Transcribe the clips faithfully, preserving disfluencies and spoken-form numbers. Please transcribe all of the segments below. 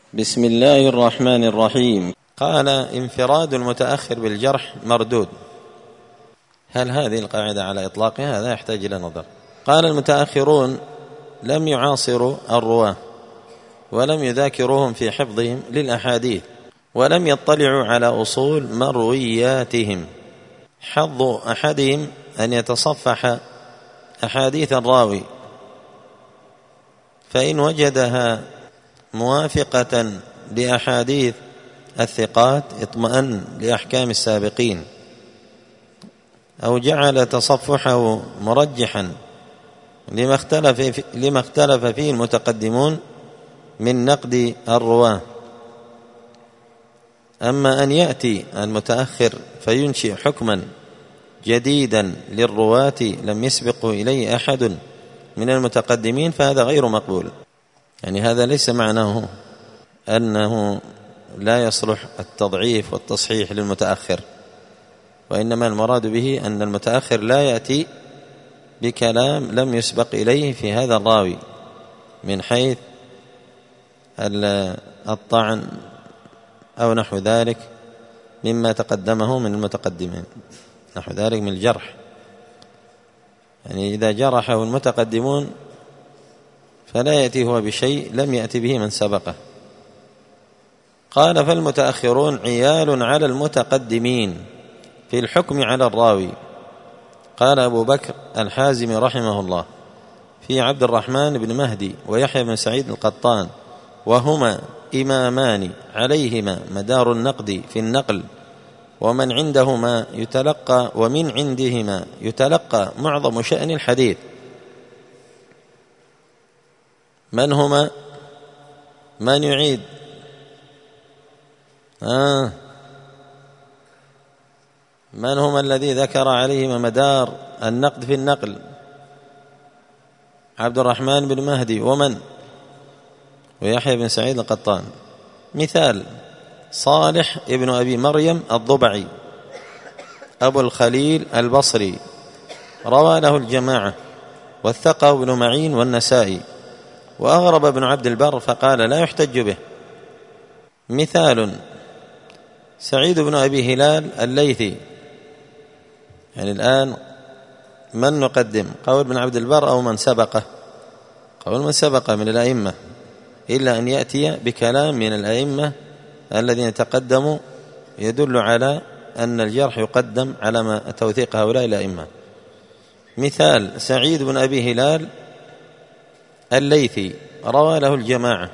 بسم الله الرحمن الرحيم. قال: انفراد المتأخر بالجرح مردود. هل هذه القاعدة على إطلاقها؟ هذا يحتاج إلى نظر. قال: المتأخرون لم يعاصروا الرواة ولم يذاكروهم في حفظهم للأحاديث ولم يطلعوا على أصول مروياتهم. حظ أحدهم أن يتصفح أحاديث الراوي، فإن وجدها موافقة لأحاديث الثقات اطمأن لأحكام السابقين، أو جعل تصفحه مرجحا لما اختلف لما اختلف فيه المتقدمون من نقد الرواة. أما أن يأتي المتأخر فينشئ حكما جديدا للرواة لم يسبق إليه أحد من المتقدمين فهذا غير مقبول. يعني هذا ليس معناه أنه لا يصلح التضعيف والتصحيح للمتأخر، وإنما المراد به أن المتأخر لا يأتي بكلام لم يسبق إليه في هذا الراوي من حيث الطعن أو نحو ذلك مما تقدمه من المتقدمين، نحو ذلك من الجرح. يعني إذا جرحه المتقدمون فلا يأتي هو بشيء لم يأتي به من سبقه. قال: فالمتأخرون عيال على المتقدمين في الحكم على الراوي. قال أبو بكر الحازمي رحمه الله في عبد الرحمن بن مهدي ويحيى بن سعيد القطان، وهما إمامان عليهما مدار النقد في النقل، ومن عندهما يتلقى ومن عندهما يتلقى معظم شأن الحديث. من هما؟ من يعيد؟ آه من هما الذي ذكر عليهما مدار النقد في النقل؟ عبد الرحمن بن مهدي ومن؟ ويحيى بن سعيد القطان. مثال: صالح ابن أبي مريم الضبعي أبو الخليل البصري روى له الجماعة، وثقه ابن معين والنسائي، وأغرب ابن عبد البر فقال لا يحتج به. مثال: سعيد بن أبي هلال الليثي. يعني الآن من نقدم؟ قول ابن عبد البر أو من سبقه؟ قول من سبقه من الأئمة، إلا أن يأتي بكلام من الأئمة الذين تقدموا يدل على أن الجرح يقدم على ما توثيق هؤلاء الأئمة. مثال: سعيد بن أبي هلال الليثي روى له الجماعة،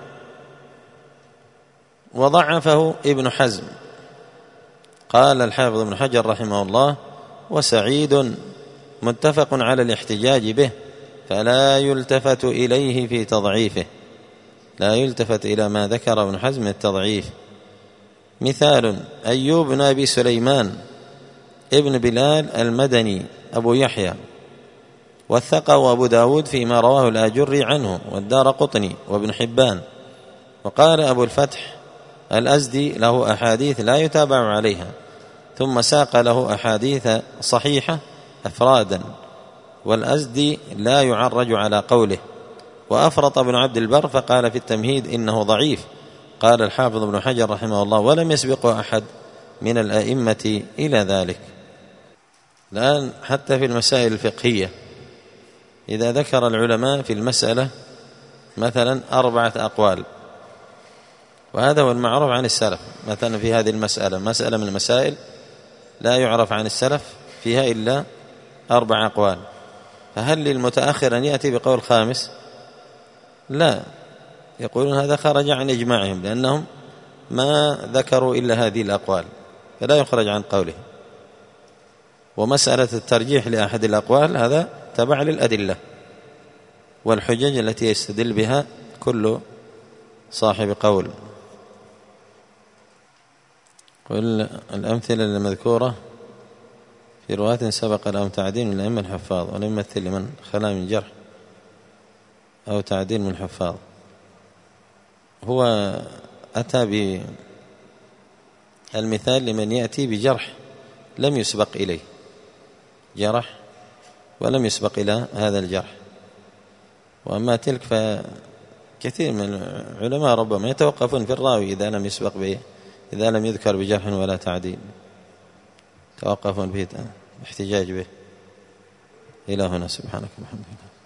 وضعفه ابن حزم. قال الحافظ ابن حجر رحمه الله: وسعيد متفق على الاحتجاج به فلا يلتفت إليه في تضعيفه، لا يلتفت إلى ما ذكر ابن حزم من التضعيف. مثال: أيوب بن أبي سليمان ابن بلال المدني أبو يحيى، وثقه أبو داود فيما رواه الآجري عنه والدار قطني وابن حبان. وقال أبو الفتح الأزدي له أحاديث لا يتابع عليها، ثم ساق له أحاديث صحيحة أفرادا، والأزدي لا يعرج على قوله. وأفرط ابن عبد البر فقال في التمهيد إنه ضعيف. قال الحافظ ابن حجر رحمه الله: ولم يسبقه أحد من الأئمة إلى ذلك. الآن حتى في المسائل الفقهية إذا ذكر العلماء في المسألة مثلا أربعة أقوال، وهذا هو المعروف عن السلف، مثلا في هذه المسألة مسألة من المسائل لا يعرف عن السلف فيها إلا أربع أقوال، فهل للمتأخر أن يأتي بقول خامس؟ لا، يقولون هذا خرج عن إجماعهم لأنهم ما ذكروا إلا هذه الأقوال، فلا يخرج عن قوله. ومسألة الترجيح لأحد الأقوال هذا تبع للأدلة والحجج التي يستدل بها كل صاحب قول. قل الأمثلة المذكورة في رواة سبق لهم تعديل من الأئمة الحفاظ، ولم يمثل لمن خلا من جرح أو تعديل من حفاظ. هو أتى بالمثال لمن يأتي بجرح لم يسبق إليه، جرح ولم يسبق إلى هذا الجرح. وأما تلك كثير من العلماء ربما يتوقفون في الراوي إذا لم يسبق به، إذا لم يذكر بجرح ولا تعديل توقفون به احتجاج به. إلى هنا، سبحانك وبحمدك.